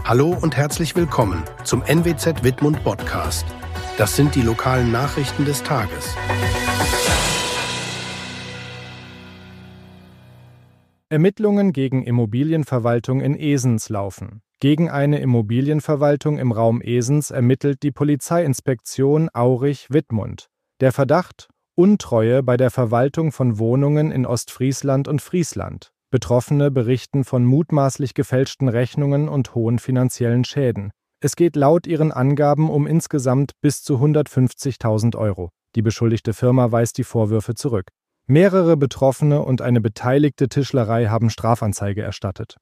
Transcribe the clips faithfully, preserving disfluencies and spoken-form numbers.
Hallo und herzlich willkommen zum N W Z Wittmund Podcast. Das sind die lokalen Nachrichten des Tages. Ermittlungen gegen Immobilienverwaltung in Esens laufen. Gegen eine Immobilienverwaltung im Raum Esens ermittelt die Polizeiinspektion Aurich-Wittmund. Der Verdacht: Untreue bei der Verwaltung von Wohnungen in Ostfriesland und Friesland. Betroffene berichten von mutmaßlich gefälschten Rechnungen und hohen finanziellen Schäden. Es geht laut ihren Angaben um insgesamt bis zu hundertfünfzigtausend Euro. Die beschuldigte Firma weist die Vorwürfe zurück. Mehrere Betroffene und eine beteiligte Tischlerei haben Strafanzeige erstattet.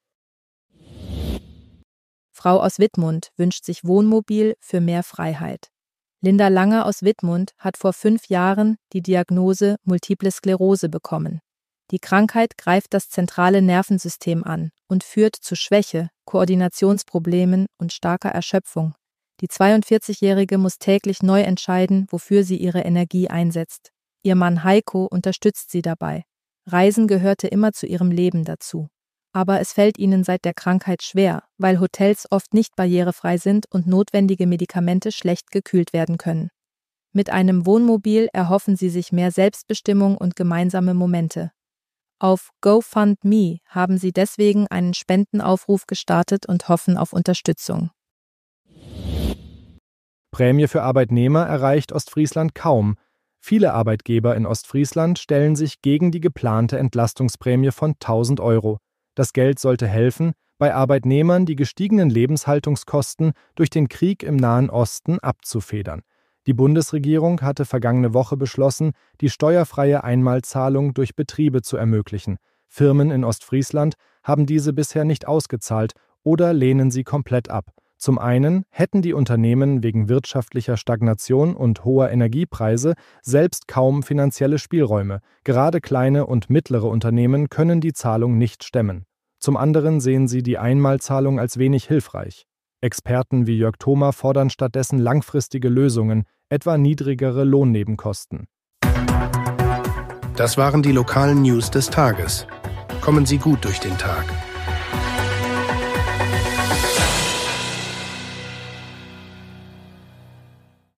Frau aus Wittmund wünscht sich Wohnmobil für mehr Freiheit. Linda Lange aus Wittmund hat vor fünf Jahren die Diagnose Multiple Sklerose bekommen. Die Krankheit greift das zentrale Nervensystem an und führt zu Schwäche, Koordinationsproblemen und starker Erschöpfung. Die zweiundvierzigjährige muss täglich neu entscheiden, wofür sie ihre Energie einsetzt. Ihr Mann Heiko unterstützt sie dabei. Reisen gehörte immer zu ihrem Leben dazu. Aber es fällt ihnen seit der Krankheit schwer, weil Hotels oft nicht barrierefrei sind und notwendige Medikamente schlecht gekühlt werden können. Mit einem Wohnmobil erhoffen sie sich mehr Selbstbestimmung und gemeinsame Momente. Auf GoFundMe haben sie deswegen einen Spendenaufruf gestartet und hoffen auf Unterstützung. Prämie für Arbeitnehmer erreicht Ostfriesland kaum. Viele Arbeitgeber in Ostfriesland stellen sich gegen die geplante Entlastungsprämie von tausend Euro. Das Geld sollte helfen, bei Arbeitnehmern die gestiegenen Lebenshaltungskosten durch den Krieg im Nahen Osten abzufedern. Die Bundesregierung hatte vergangene Woche beschlossen, die steuerfreie Einmalzahlung durch Betriebe zu ermöglichen. Firmen in Ostfriesland haben diese bisher nicht ausgezahlt oder lehnen sie komplett ab. Zum einen hätten die Unternehmen wegen wirtschaftlicher Stagnation und hoher Energiepreise selbst kaum finanzielle Spielräume. Gerade kleine und mittlere Unternehmen können die Zahlung nicht stemmen. Zum anderen sehen sie die Einmalzahlung als wenig hilfreich. Experten wie Jörg Thoma fordern stattdessen langfristige Lösungen, etwa niedrigere Lohnnebenkosten. Das waren die lokalen News des Tages. Kommen Sie gut durch den Tag.